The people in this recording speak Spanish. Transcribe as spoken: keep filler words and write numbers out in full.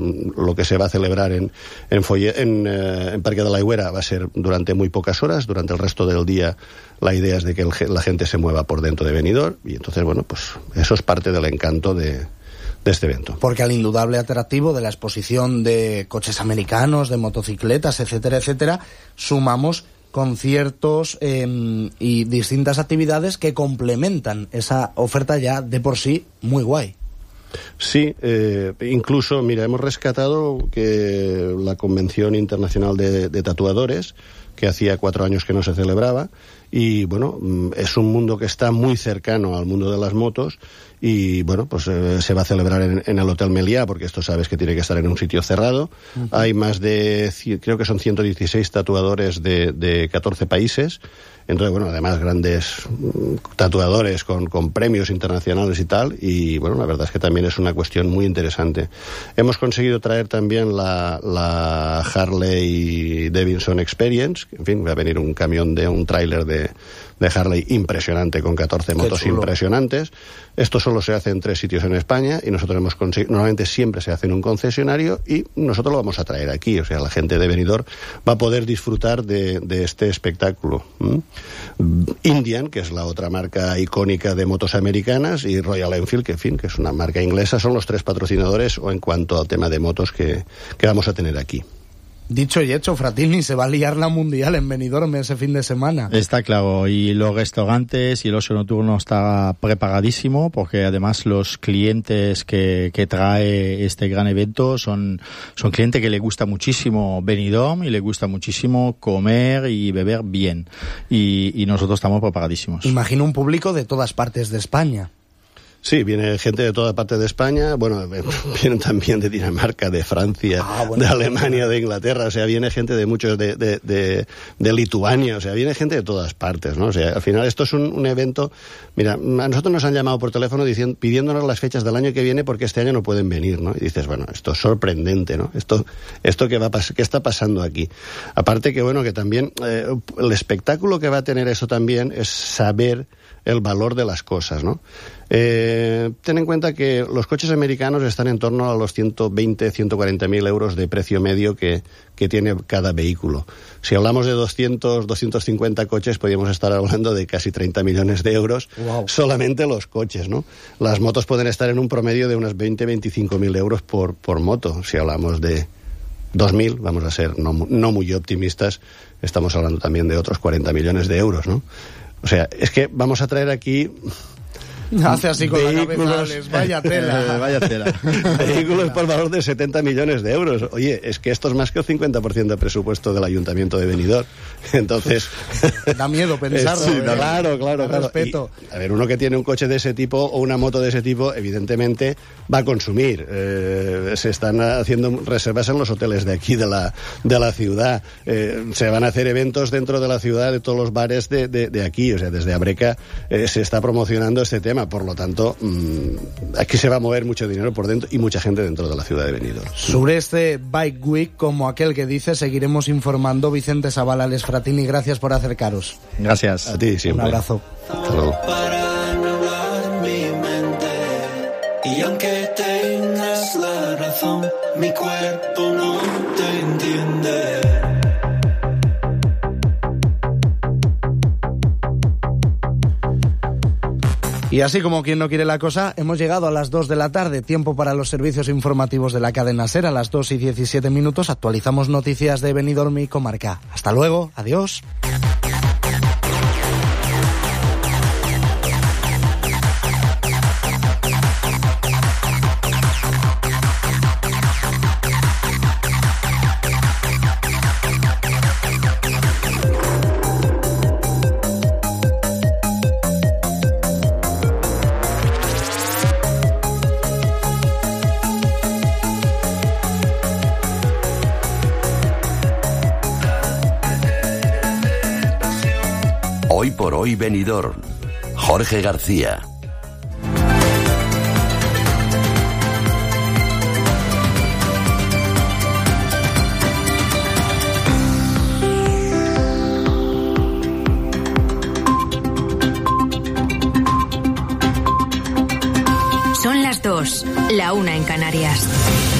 lo que se va a celebrar en, en, Folle, en, eh, en Parque de la Higuera va a ser durante muy pocas horas. Durante el resto del día la idea es de que el, la gente se mueva por dentro de Benidorm, y entonces, bueno, pues eso es parte del encanto de, de este evento. Porque al indudable atractivo de la exposición de coches americanos, de motocicletas, etcétera, etcétera, sumamos conciertos eh, y distintas actividades que complementan esa oferta ya de por sí muy guay. Sí, eh, incluso, mira, hemos rescatado que la Convención Internacional de, de Tatuadores, que hacía cuatro años que no se celebraba, y bueno, es un mundo que está muy cercano al mundo de las motos, y bueno, pues eh, se va a celebrar en, en el Hotel Meliá, porque esto sabes que tiene que estar en un sitio cerrado. Uh-huh. Hay más de, creo que son ciento dieciséis tatuadores de, de catorce países. Entonces, bueno, además grandes tatuadores con, con premios internacionales y tal, y bueno, la verdad es que también es una cuestión muy interesante. Hemos conseguido traer también la, la Harley Davidson Experience, en fin, va a venir un camión de un tráiler de, de Harley impresionante con catorce motos impresionantes. Esto solo se hace en tres sitios en España, y nosotros hemos conseguido, normalmente siempre se hace en un concesionario, y nosotros lo vamos a traer aquí, o sea, la gente de Benidorm va a poder disfrutar de, de este espectáculo. ¿Mm? Indian, que es la otra marca icónica de motos americanas, y Royal Enfield, que en fin, que es una marca inglesa, son los tres patrocinadores o en cuanto al tema de motos que, que vamos a tener aquí. Dicho y hecho, Fratini, se va a liar la mundial en Benidorm ese fin de semana. Está claro, y los restaurantes y el ocio nocturno está preparadísimo, porque además los clientes que, que trae este gran evento son, son clientes que le gusta muchísimo Benidorm y le gusta muchísimo comer y beber bien, y, y nosotros estamos preparadísimos. Imagino un público de todas partes de España. Sí, viene gente de toda parte de España, bueno, vienen también de Dinamarca, de Francia, ah, bueno, de Alemania, de Inglaterra, o sea, viene gente de muchos, de, de, de, de Lituania, o sea, viene gente de todas partes, ¿no? O sea, al final esto es un, un evento, mira, a nosotros nos han llamado por teléfono diciendo, pidiéndonos las fechas del año que viene porque este año no pueden venir, ¿no? Y dices, bueno, esto es sorprendente, ¿no? Esto, esto que va a pas- ¿qué está pasando aquí? Aparte que, bueno, que también eh, el espectáculo que va a tener eso también es saber el valor de las cosas, ¿no? Eh, ten en cuenta que los coches americanos están en torno a los ciento veinte, ciento cuarenta mil euros de precio medio que, que tiene cada vehículo. Si hablamos de doscientos, doscientos cincuenta coches, podríamos estar hablando de casi treinta millones de euros. Wow. Solamente los coches, ¿no? Las motos pueden estar en un promedio de unos veinte, veinticinco mil euros por, por moto. Si hablamos de dos mil, vamos a ser no, no muy optimistas, estamos hablando también de otros cuarenta millones de euros, ¿no? O sea, es que vamos a traer aquí... Hace así con vehículos, la cabeza, vaya tela. vaya tela. Vehículos por valor de setenta millones de euros. Oye, es que esto es más que el cincuenta por ciento del presupuesto del Ayuntamiento de Benidorm. Entonces... Da miedo pensarlo. Sí, ¿eh? Claro, claro, claro. Respeto. Y, a ver, uno que tiene un coche de ese tipo o una moto de ese tipo, evidentemente va a consumir. Eh, se están haciendo reservas en los hoteles de aquí, de la, de la ciudad. Eh, se van a hacer eventos dentro de la ciudad, de todos los bares de, de, de aquí. O sea, desde Abreca eh, se está promocionando este tema. Por lo tanto, mmm, aquí se va a mover mucho dinero por dentro y mucha gente dentro de la ciudad de Benidorm. Sobre este Bike Week, como aquel que dice, seguiremos informando. Vicente Sabala, Les Fratini, gracias por acercaros. Gracias. A ti siempre. Un abrazo. Hasta luego. Para no hablar mi mente, y aunque tengas la razón, mi cuerpo no te entiende. Y así como quien no quiere la cosa, hemos llegado a las dos de la tarde, tiempo para los servicios informativos de la cadena SER. A las dos y diecisiete minutos actualizamos noticias de Benidorm y comarca. Hasta luego, adiós. Hoy por hoy Benidorm. Jorge García. Son las dos, la una en Canarias.